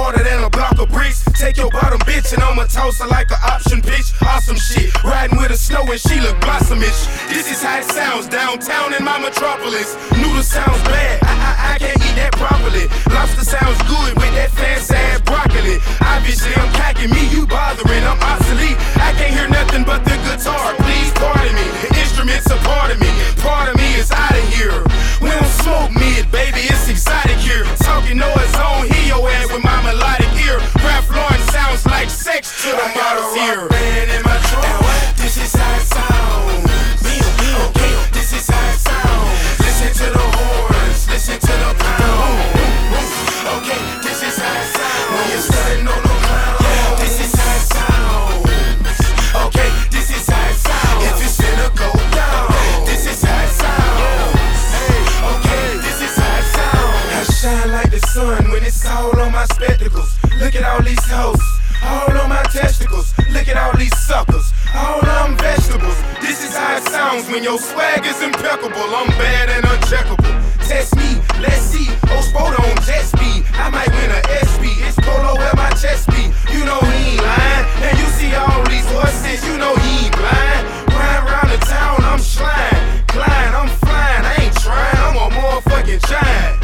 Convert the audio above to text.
harder than a block of bricks. Take your bottom bitch and I'ma toss her like an option bitch. Awesome shit, riding with her snow and she look blossomish. This is how it sounds downtown in my metropolis. Noodle sounds bad, I can't eat that properly. Lobster sounds good with that fancy ass broccoli. Obviously I'm packing me, you bothering, I'm obsolete. I can't hear nothing but the guitar, please pardon me. The instruments are part of me is out of here. We don't smoke mid, baby, it's exotic here. Talking noise on, hear your ass with my melodic ear. Ralph Lauren sounds like sex to the models here. Man in my trunk, this is how it sounds. Okay, this is how it sounds. Listen to the horns, listen to the pound. Okay, this is how it sounds. When you're starting on the ground, this is how it sounds. Okay, this is how it sounds. If it's finna go down, this is how it sounds. Okay, this is how it sounds. I shine like the sun when it's all on my spectacles. Look at all these hoes, all on my testicles. Look at all these suckers, all them vegetables. This is how it sounds when your swag is impeccable. I'm bad and uncheckable. Test me, let's see. Oh, Spoto on jet speed. I might win a SP. It's Polo where my chest be. You know he ain't lying. And you see all these horses, you know he ain't blind. Riding around the town, I'm slime. Klein, I'm flying. I ain't trying, I'm a motherfucking giant.